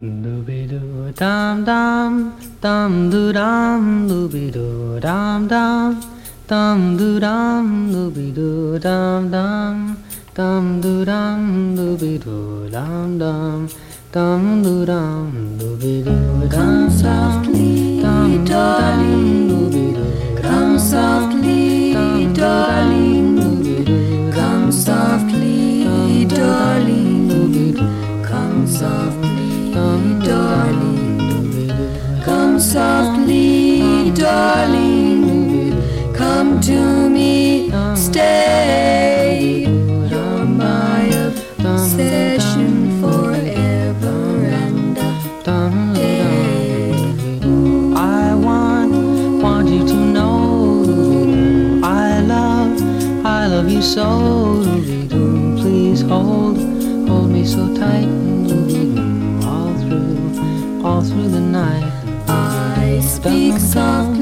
Dooby doo dum dum, dum doo dum, dooby doo dum dum, dum doo dum, dooby doo dum dum, dum doo dum, dooby doo dum dum, dum doo dum, dooby doo dum softly, darling, come softly, darling, come softly, darling, come softly, darling, come softly, darling, come to me, stay. You're my obsession forever and a day. I want you to know I love you so. Please hold me so tight all through the night. I speak softly.